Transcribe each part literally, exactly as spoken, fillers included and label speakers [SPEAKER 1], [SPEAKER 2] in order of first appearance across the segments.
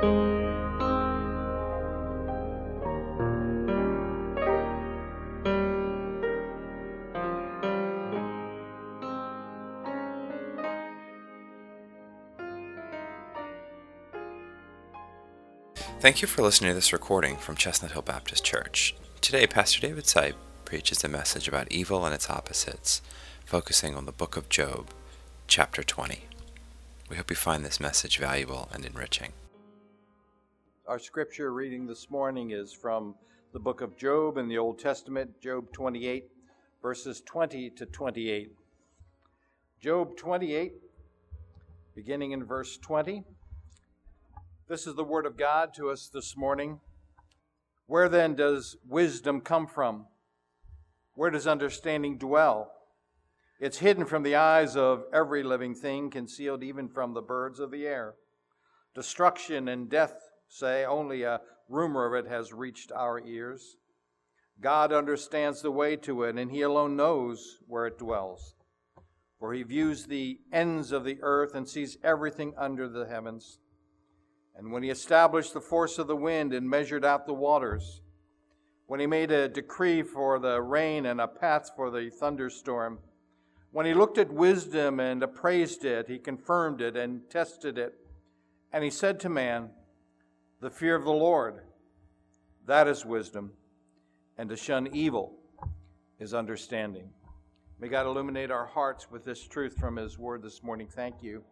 [SPEAKER 1] Thank you for listening to this recording from Chestnut Hill Baptist Church. Today, Pastor David Sipe preaches a message about evil and its opposites, focusing on the book of Job, chapter twenty. We hope you find this message valuable and enriching.
[SPEAKER 2] Our scripture reading this morning is from the book of Job in the Old Testament, Job twenty-eight, verses twenty to twenty-eight. Job twenty-eight, beginning in verse twenty. This is the word of God to us this morning. Where then does wisdom come from? Where does understanding dwell? It's hidden from the eyes of every living thing, concealed even from the birds of the air. Destruction and death, say, only a rumor of it has reached our ears. God understands the way to it, and He alone knows where it dwells. For He views the ends of the earth and sees everything under the heavens. And when He established the force of the wind and measured out the waters, when He made a decree for the rain and a path for the thunderstorm, when He looked at wisdom and appraised it, He confirmed it and tested it. And He said to man, the fear of the Lord, that is wisdom, and to shun evil is understanding. May God illuminate our hearts with this truth from His word this morning. Thank you.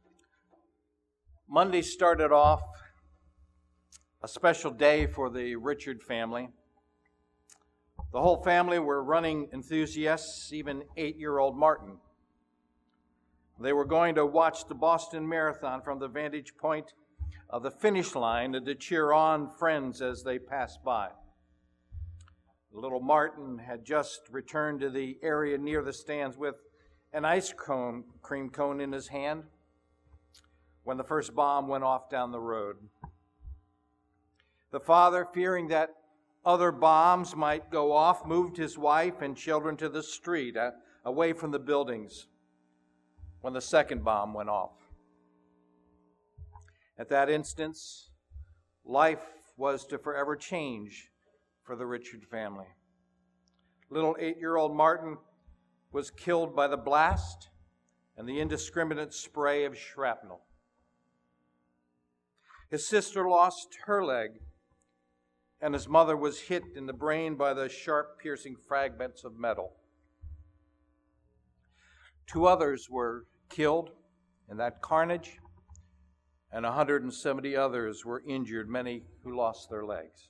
[SPEAKER 2] Monday started off a special day for the Richard family. The whole family were running enthusiasts, even eight-year-old Martin. They were going to watch the Boston Marathon from the vantage point of the finish line and to cheer on friends as they passed by. Little Martin had just returned to the area near the stands with an ice cone, cream cone in his hand when the first bomb went off down the road. The father, fearing that other bombs might go off, moved his wife and children to the street, uh, away from the buildings, when the second bomb went off. At that instance, life was to forever change for the Richard family. Little eight-year-old Martin was killed by the blast and the indiscriminate spray of shrapnel. His sister lost her leg, and his mother was hit in the brain by the sharp, piercing fragments of metal. Two others were killed in that carnage, and one hundred seventy others were injured, many who lost their legs.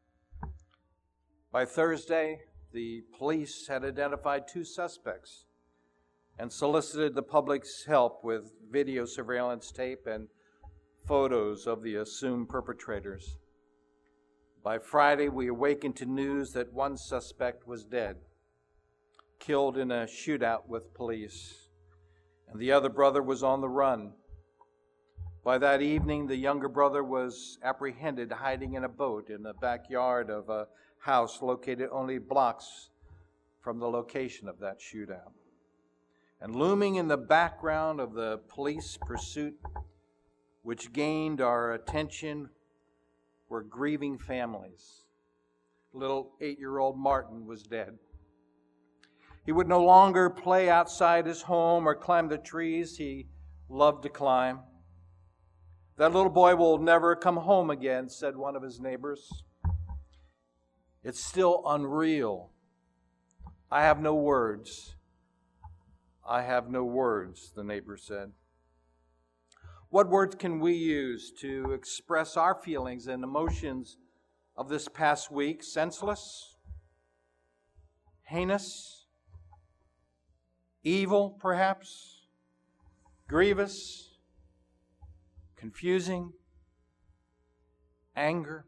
[SPEAKER 2] By Thursday, the police had identified two suspects and solicited the public's help with video surveillance tape and photos of the assumed perpetrators. By Friday, we awakened to news that one suspect was dead, killed in a shootout with police, and the other brother was on the run. By that evening, the younger brother was apprehended hiding in a boat in the backyard of a house located only blocks from the location of that shootout. And looming in the background of the police pursuit, which gained our attention, were grieving families. Little eight-year-old Martin was dead. He would no longer play outside his home or climb the trees he loved to climb. That little boy will never come home again, said one of his neighbors. It's still unreal. I have no words. I have no words, the neighbor said. What words can we use to express our feelings and emotions of this past week? Senseless? Heinous? Evil, perhaps? Grievous? Confusing? Anger?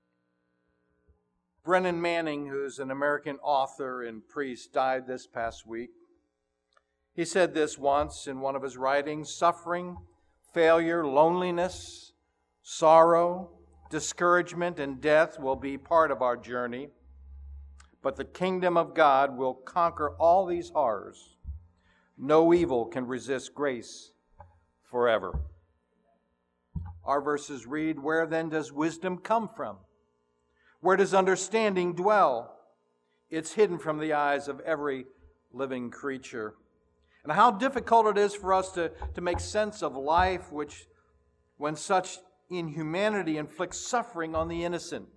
[SPEAKER 2] Brennan Manning, who's an American author and priest, died this past week. He said this once in one of his writings: suffering, failure, loneliness, sorrow, discouragement, and death will be part of our journey, but the kingdom of God will conquer all these horrors. No evil can resist grace forever. Our verses read, "Where then does wisdom come from? Where does understanding dwell? It's hidden from the eyes of every living creature." And how difficult it is for us to, to make sense of life which, when such inhumanity inflicts suffering on the innocent.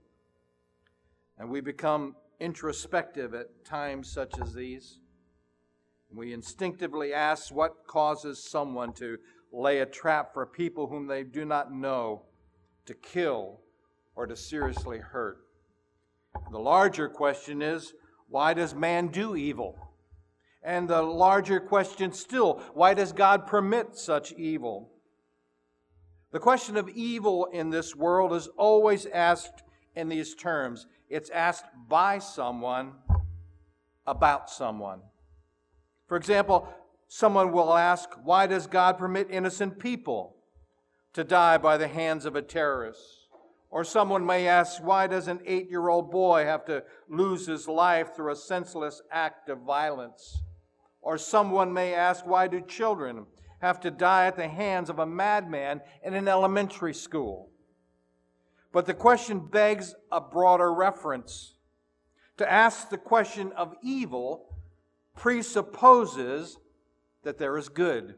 [SPEAKER 2] And we become introspective at times such as these. We instinctively ask what causes someone to lay a trap for people whom they do not know, to kill or to seriously hurt. The larger question is, why does man do evil? And the larger question still, why does God permit such evil? The question of evil in this world is always asked in these terms. It's asked by someone about someone. For example, someone will ask, why does God permit innocent people to die by the hands of a terrorist? Or someone may ask, why does an eight-year-old boy have to lose his life through a senseless act of violence? Or someone may ask, why do children have to die at the hands of a madman in an elementary school? But the question begs a broader reference. To ask the question of evil presupposes that there is good.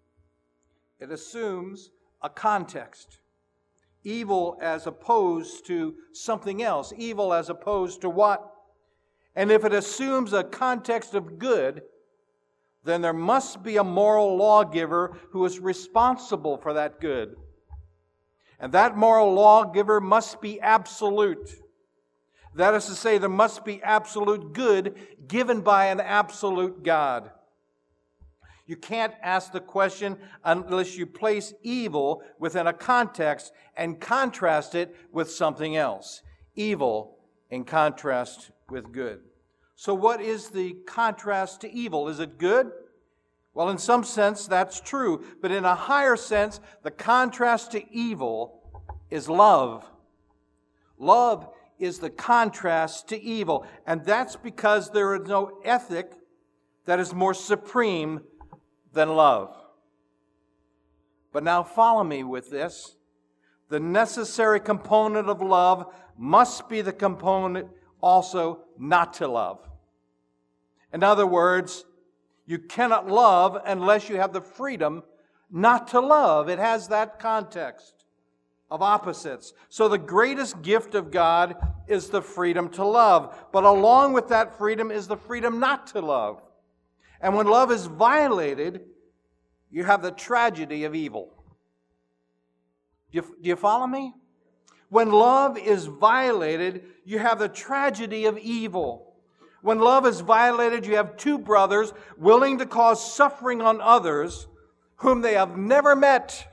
[SPEAKER 2] It assumes a context. Evil as opposed to something else. Evil as opposed to what? And if it assumes a context of good, then there must be a moral lawgiver who is responsible for that good. And that moral lawgiver must be absolute. That is to say, there must be absolute good given by an absolute God. You can't ask the question unless you place evil within a context and contrast it with something else. Evil in contrast with good. So what is the contrast to evil? Is it good? Well, in some sense, that's true. But in a higher sense, the contrast to evil is love. Love is the contrast to evil. And that's because there is no ethic that is more supreme than love. But now follow me with this. The necessary component of love must be the component also not to love. In other words, you cannot love unless you have the freedom not to love. It has that context of opposites. So the greatest gift of God is the freedom to love. But along with that freedom is the freedom not to love. And when love is violated, you have the tragedy of evil. Do you, do you follow me? When love is violated, you have the tragedy of evil. When love is violated, you have two brothers willing to cause suffering on others whom they have never met.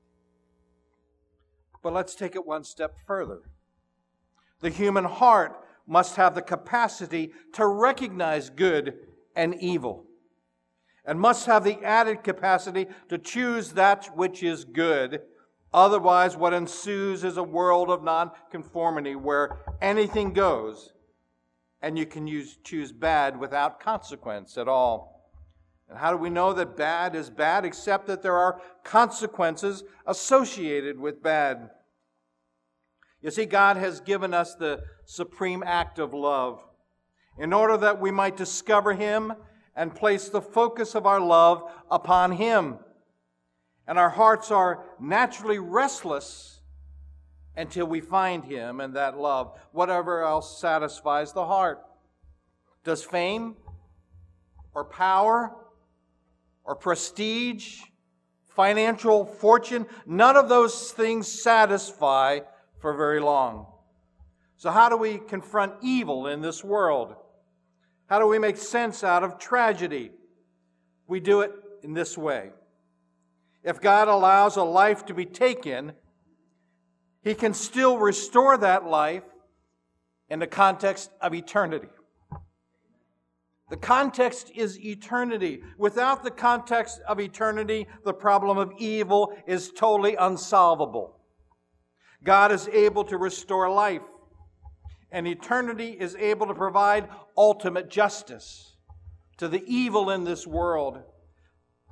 [SPEAKER 2] But let's take it one step further. The human heart must have the capacity to recognize good and evil, and must have the added capacity to choose that which is good. Otherwise, what ensues is a world of nonconformity where anything goes, and you can use, choose bad without consequence at all. And how do we know that bad is bad? Except that there are consequences associated with bad. You see, God has given us the supreme act of love in order that we might discover Him and place the focus of our love upon Him. And our hearts are naturally restless until we find Him and that love, whatever else satisfies the heart. Does fame or power or prestige, financial fortune, none of those things satisfy for very long. So how do we confront evil in this world? How do we make sense out of tragedy? We do it in this way. If God allows a life to be taken, He can still restore that life in the context of eternity. The context is eternity. Without the context of eternity, the problem of evil is totally unsolvable. God is able to restore life, and eternity is able to provide ultimate justice to the evil in this world.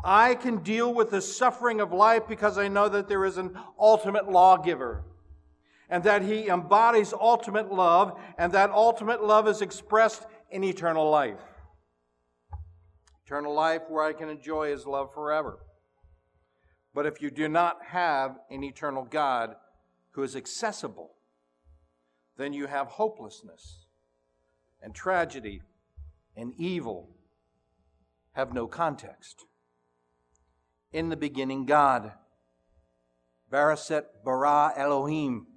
[SPEAKER 2] I can deal with the suffering of life because I know that there is an ultimate lawgiver, and that He embodies ultimate love, and that ultimate love is expressed in eternal life. Eternal life where I can enjoy His love forever. But if you do not have an eternal God who is accessible, then you have hopelessness and tragedy and evil have no context. In the beginning, God. Baraset bara Elohim.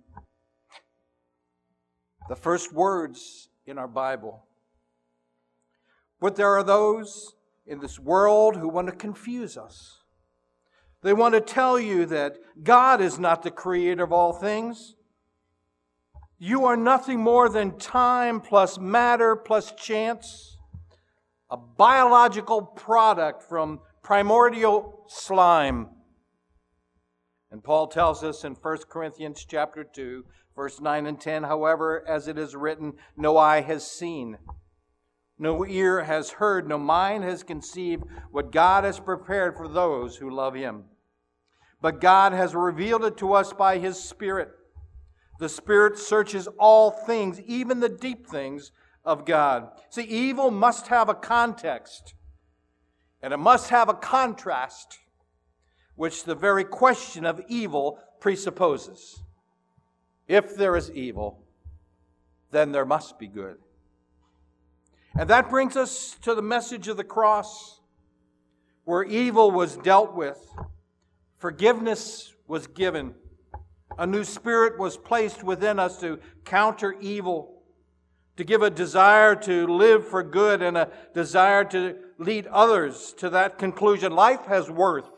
[SPEAKER 2] The first words in our Bible. But there are those in this world who want to confuse us. They want to tell you that God is not the creator of all things. You are nothing more than time plus matter plus chance, a biological product from primordial slime. And Paul tells us in First Corinthians chapter two, verse nine and ten, however, as it is written, no eye has seen, no ear has heard, no mind has conceived what God has prepared for those who love Him. But God has revealed it to us by His Spirit. The Spirit searches all things, even the deep things of God. See, evil must have a context, and it must have a contrast, which the very question of evil presupposes. If there is evil, then there must be good. And that brings us to the message of the cross, where evil was dealt with, forgiveness was given, a new spirit was placed within us to counter evil, to give a desire to live for good and a desire to lead others to that conclusion. Life has worth.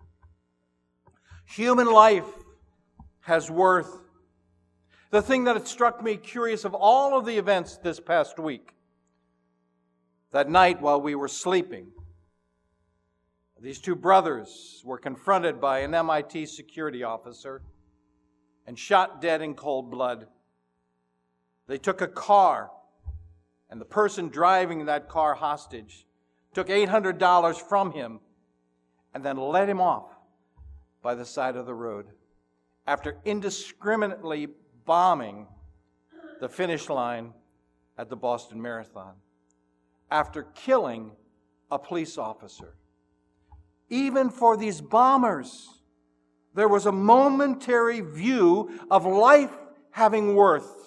[SPEAKER 2] Human life has worth. The thing that struck me curious of all of the events this past week, that night while we were sleeping, these two brothers were confronted by an M I T security officer and shot dead in cold blood. They took a car, and the person driving that car hostage took eight hundred dollars from him and then let him off by the side of the road after indiscriminately bombing the finish line at the Boston Marathon, after killing a police officer. Even for these bombers, there was a momentary view of life having worth.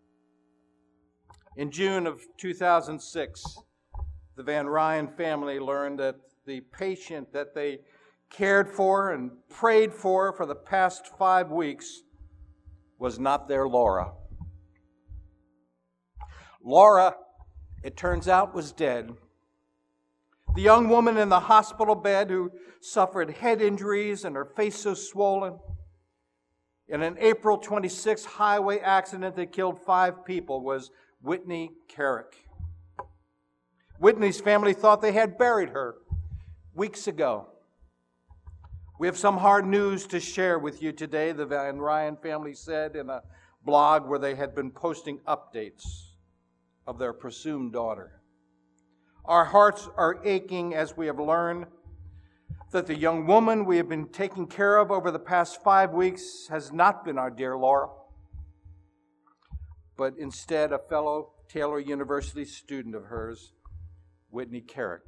[SPEAKER 2] In June of two thousand six, the Van Ryan family learned that the patient that they cared for and prayed for for the past five weeks was not their Laura. Laura, it turns out, was dead. The young woman in the hospital bed who suffered head injuries and her face so swollen in an April twenty-sixth highway accident that killed five people was Whitney Carrick. Whitney's family thought they had buried her weeks ago. We have some hard news to share with you today, the Van Ryan family said in a blog where they had been posting updates of their presumed daughter. Our hearts are aching as we have learned that the young woman we have been taking care of over the past five weeks has not been our dear Laura, but instead a fellow Taylor University student of hers, Whitney Carrick.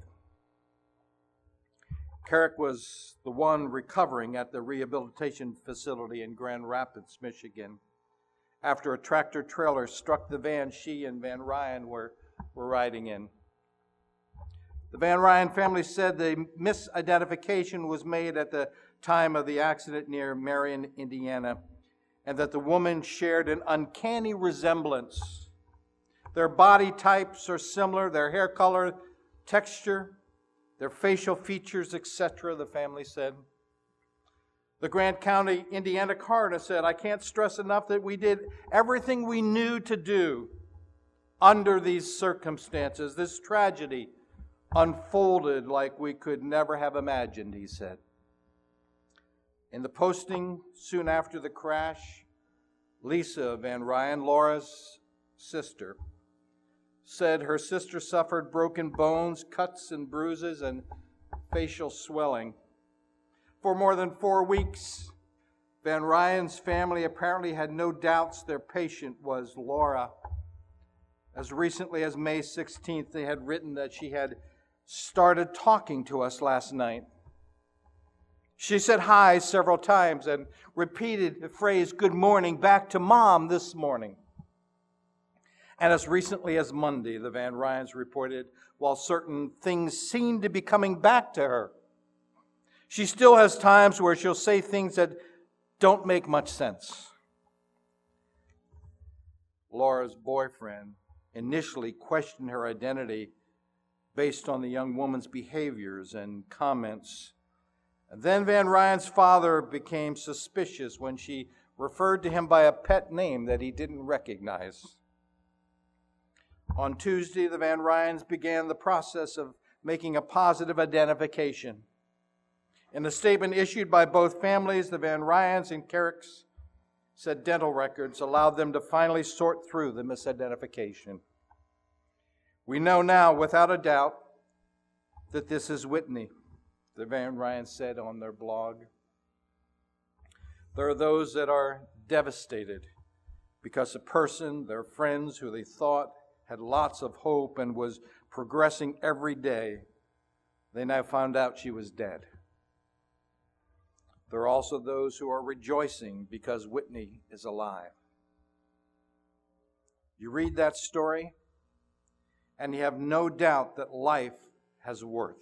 [SPEAKER 2] Carrick was the one recovering at the rehabilitation facility in Grand Rapids, Michigan, after a tractor trailer struck the van she and Van Ryan were, were riding in. The Van Ryan family said the misidentification was made at the time of the accident near Marion, Indiana, and that the woman shared an uncanny resemblance. Their body types are similar, their hair color, texture, their facial features, et cetera, the family said. The Grant County, Indiana coroner said, I can't stress enough that we did everything we knew to do under these circumstances. This tragedy unfolded like we could never have imagined, he said. In the posting soon after the crash, Lisa Van Ryan, Laura's sister, said her sister suffered broken bones, cuts and bruises, and facial swelling. For more than four weeks, Van Ryan's family apparently had no doubts their patient was Laura. As recently as May sixteenth, they had written that she had started talking to us last night. She said hi several times and repeated the phrase, "Good morning," back to Mom this morning. And as recently as Monday, the Van Ryans reported, while certain things seem to be coming back to her, she still has times where she'll say things that don't make much sense. Laura's boyfriend initially questioned her identity based on the young woman's behaviors and comments. And then Van Ryan's father became suspicious when she referred to him by a pet name that he didn't recognize. On Tuesday, the Van Ryans began the process of making a positive identification. In a statement issued by both families, the Van Ryans and Carricks said dental records allowed them to finally sort through the misidentification. We know now, without a doubt, that this is Whitney, the Van Ryans said on their blog. There are those that are devastated because a person, their friends who they thought had lots of hope and was progressing every day, they now found out she was dead. There are also those who are rejoicing because Whitney is alive. You read that story, and you have no doubt that life has worth.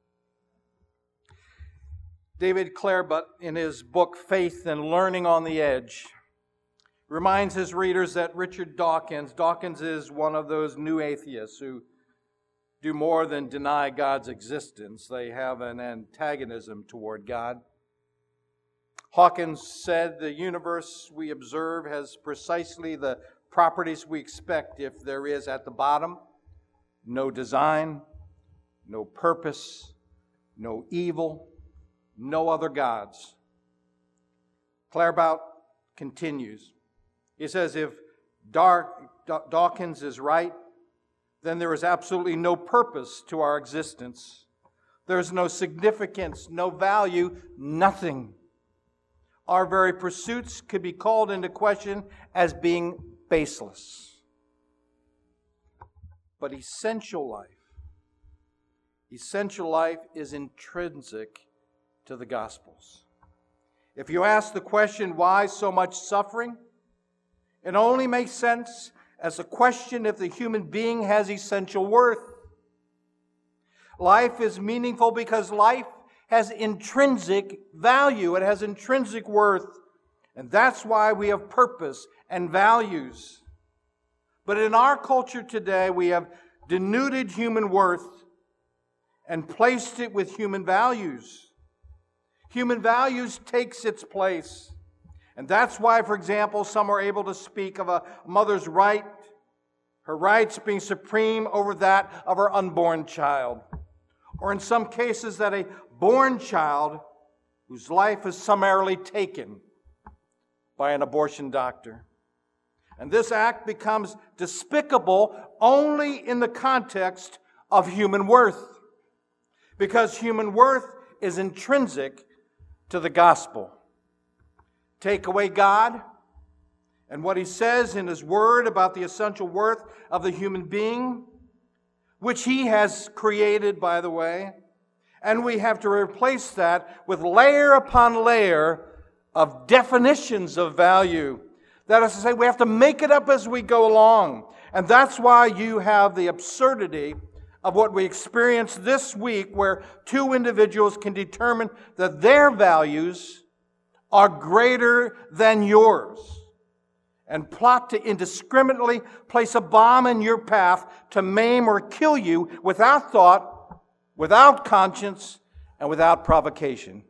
[SPEAKER 2] David Clairbutt, in his book Faith and Learning on the Edge, reminds his readers that Richard Dawkins, Dawkins is one of those new atheists who do more than deny God's existence. They have an antagonism toward God. Hawkins said the universe we observe has precisely the properties we expect if there is at the bottom no design, no purpose, no evil, no other gods. Clairbout continues. He says, if Dar- Dawkins is right, then there is absolutely no purpose to our existence. There is no significance, no value, nothing. Our very pursuits could be called into question as being baseless. But essential life, essential life is intrinsic to the Gospels. If you ask the question, why so much suffering? It only makes sense as a question if the human being has essential worth. Life is meaningful because life has intrinsic value. It has intrinsic worth. And that's why we have purpose and values. But in our culture today, we have denuded human worth and placed it with human values. Human values takes its place. And that's why, for example, some are able to speak of a mother's right, her rights being supreme over that of her unborn child. Or in some cases that a born child whose life is summarily taken by an abortion doctor. And this act becomes despicable only in the context of human worth, because human worth is intrinsic to the gospel. Take away God and what He says in His Word about the essential worth of the human being, which He has created, by the way, and we have to replace that with layer upon layer of definitions of value. That is to say, we have to make it up as we go along. And that's why you have the absurdity of what we experienced this week, where two individuals can determine that their values are greater than yours and plot to indiscriminately place a bomb in your path to maim or kill you without thought, without conscience, and without provocation.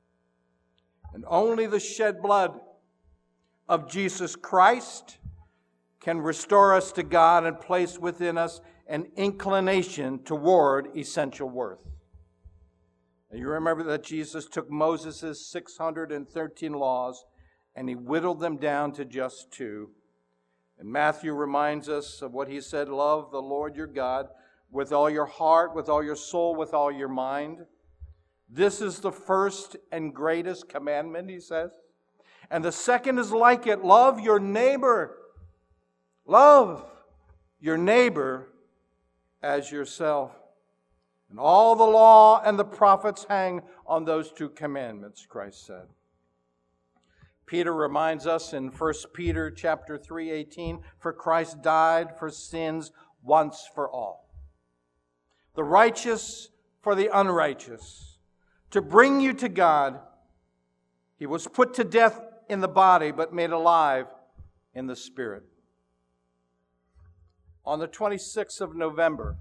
[SPEAKER 2] And only the shed blood of Jesus Christ can restore us to God and place within us an inclination toward essential worth. And you remember that Jesus took Moses' six hundred thirteen laws and He whittled them down to just two. And Matthew reminds us of what He said, love the Lord your God with all your heart, with all your soul, with all your mind. This is the first and greatest commandment, he says. And the second is like it. Love your neighbor. Love your neighbor as yourself. And all the law and the prophets hang on those two commandments, Christ said. Peter reminds us in First Peter chapter three eighteen, for Christ died for sins once for all. The righteous for the unrighteous. To bring you to God. He was put to death in the body, but made alive in the spirit. On the twenty-sixth of November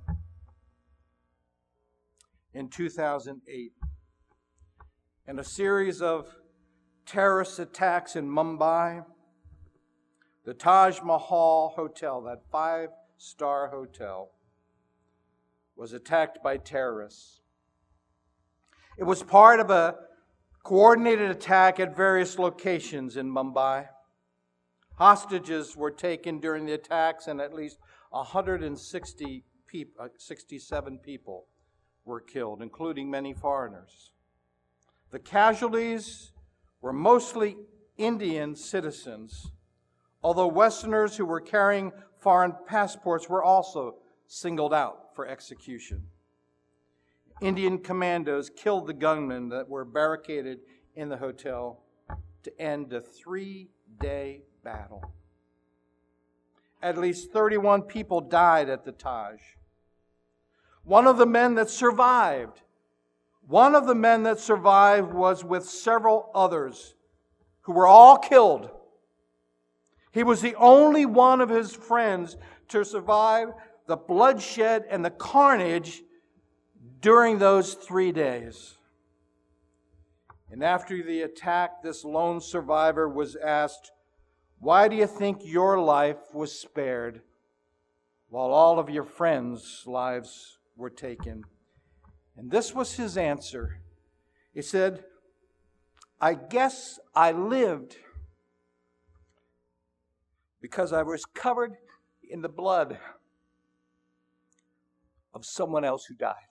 [SPEAKER 2] in two thousand eight, in a series of terrorist attacks in Mumbai, the Taj Mahal Hotel, that five-star hotel, was attacked by terrorists. It was part of a coordinated attack at various locations in Mumbai. Hostages were taken during the attacks, and at least one hundred sixty people, sixty-seven people were killed, including many foreigners. The casualties were mostly Indian citizens, although Westerners who were carrying foreign passports were also singled out for execution. Indian commandos killed the gunmen that were barricaded in the hotel to end a three-day battle. At least thirty-one people died at the Taj. One of the men that survived, one of the men that survived was with several others who were all killed. He was the only one of his friends to survive the bloodshed and the carnage during those three days. And after the attack, this lone survivor was asked, "Why do you think your life was spared while all of your friends' lives were taken?" And this was his answer. He said, "I guess I lived because I was covered in the blood of someone else who died."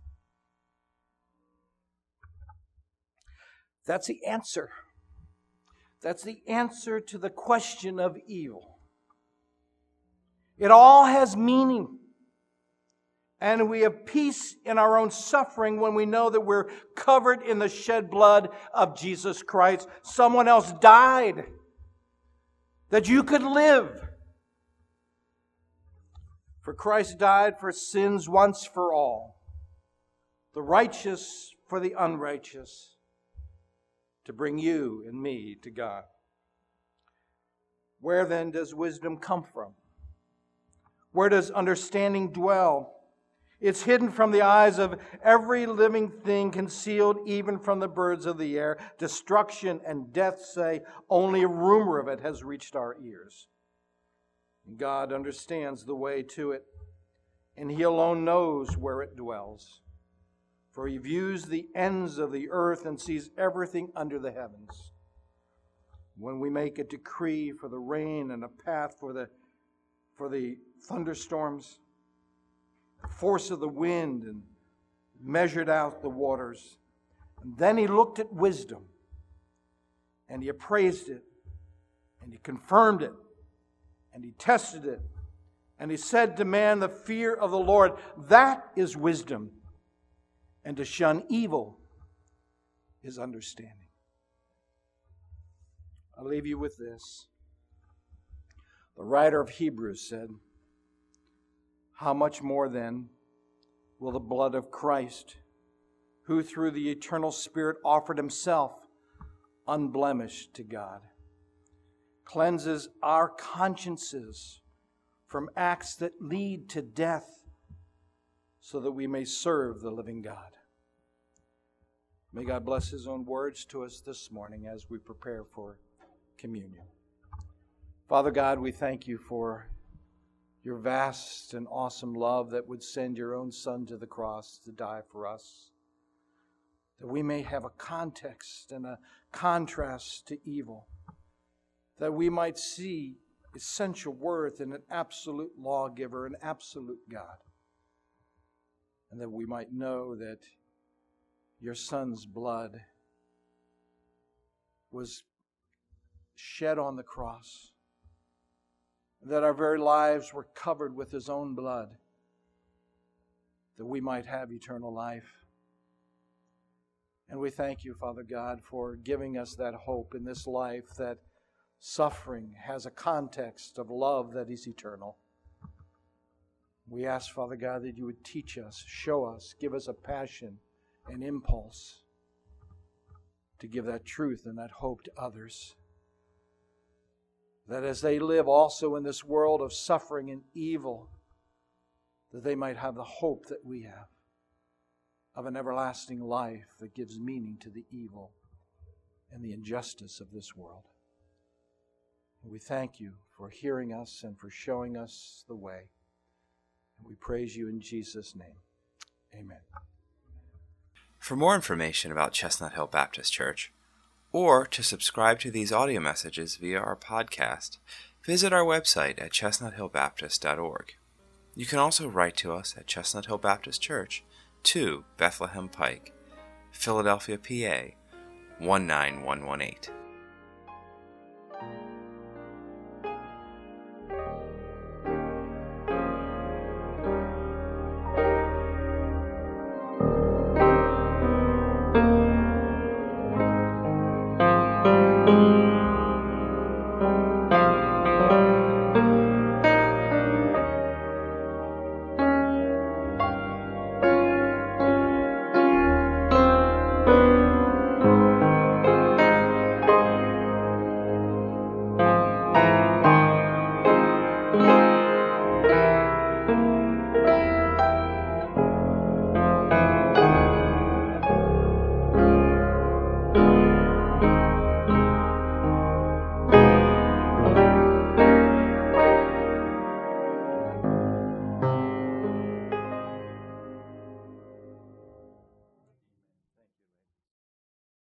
[SPEAKER 2] That's the answer. That's the answer to the question of evil. It all has meaning. And we have peace in our own suffering when we know that we're covered in the shed blood of Jesus Christ. Someone else died that you could live. For Christ died for sins once for all, the righteous for the unrighteous, to bring you and me to God. Where then does wisdom come from? Where does understanding dwell? It's hidden from the eyes of every living thing, concealed even from the birds of the air. Destruction and death say only a rumor of it has reached our ears. And God understands the way to it, and He alone knows where it dwells. For He views the ends of the earth and sees everything under the heavens. When we make a decree for the rain and a path for the, for the thunderstorms, the force of the wind, and measured out the waters. And then He looked at wisdom, and He appraised it, and He confirmed it, and He tested it. And He said to man, the fear of the Lord, that is wisdom. And to shun evil is understanding. I'll leave you with this. The writer of Hebrews said, "How much more then will the blood of Christ, who through the eternal Spirit offered Himself unblemished to God, cleanses our consciences from acts that lead to death, so that we may serve the living God." May God bless His own words to us this morning as we prepare for communion. Father God, we thank You for Your vast and awesome love that would send Your own Son to the cross to die for us, that we may have a context and a contrast to evil, that we might see essential worth in an absolute lawgiver, an absolute God, and that we might know that your Son's blood was shed on the cross, that our very lives were covered with His own blood, that we might have eternal life. And we thank You, Father God, for giving us that hope in this life, that suffering has a context of love that is eternal. We ask, Father God, that You would teach us, show us, give us a passion and impulse to give that truth and that hope to others. That as they live also in this world of suffering and evil, that they might have the hope that we have of an everlasting life that gives meaning to the evil and the injustice of this world. And we thank You for hearing us and for showing us the way. And we praise You in Jesus' name. Amen.
[SPEAKER 1] For more information about Chestnut Hill Baptist Church, or to subscribe to these audio messages via our podcast, visit our website at chestnut hill baptist dot org. You can also write to us at Chestnut Hill Baptist Church, two Bethlehem Pike, Philadelphia, P A one nine one one eight.